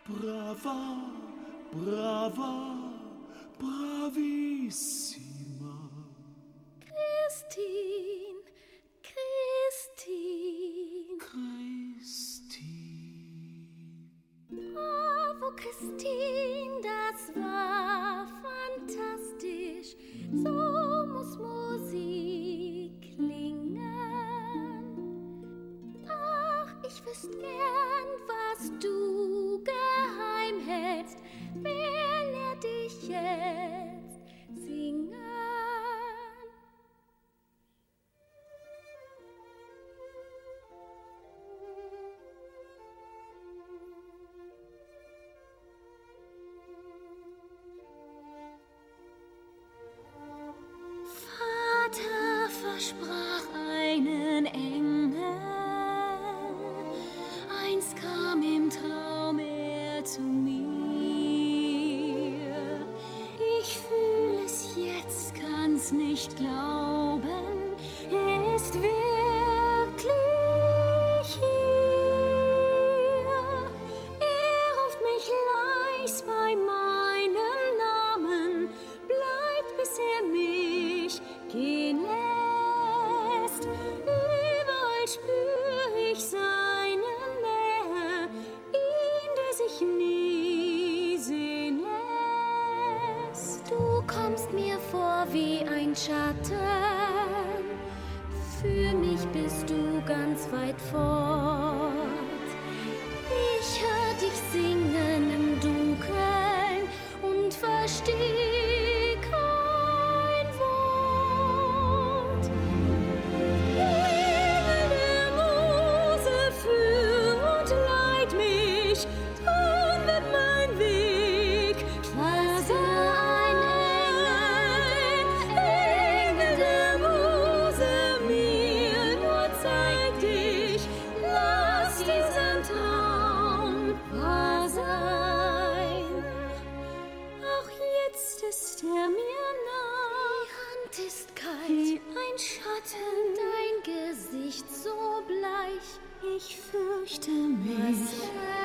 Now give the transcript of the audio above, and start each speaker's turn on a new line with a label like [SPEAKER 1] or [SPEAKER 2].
[SPEAKER 1] Brava, brava, bravissima.
[SPEAKER 2] Christin, Christin.
[SPEAKER 1] Christin.
[SPEAKER 2] Bravo, Christin, das war fantastisch. So muss Musik klingen. Ach, ich wüsste gern, was du geheim hältst. Wer lehrt dich jetzt singen? Vater versprach einen Engel, einst kam im Traum er zu mir. Ich fühl es jetzt, kann's nicht glauben, er ist wirklich hier. Er ruft mich leis bei meinem Namen, bleibt bis er mich gehen lässt. Überall spür ich seine Nähe, ihn, der sich nie sehen lässt. Du kommst mir vor wie ein Schatten, für mich bist du ganz weit fort. Ich hör dich singen im Dunkeln und versteh kein Wort. Engel der Muse, führ und leit mich, drum wird mein Weg klar sein. Engel der Muse, mir nur zeig dich, lass diesen Traum wahr sein. Auch jetzt ist er mir nah, die Hand ist kalt, wie ein Schatten, dein Gesicht so bleich. Ich fürchte mich.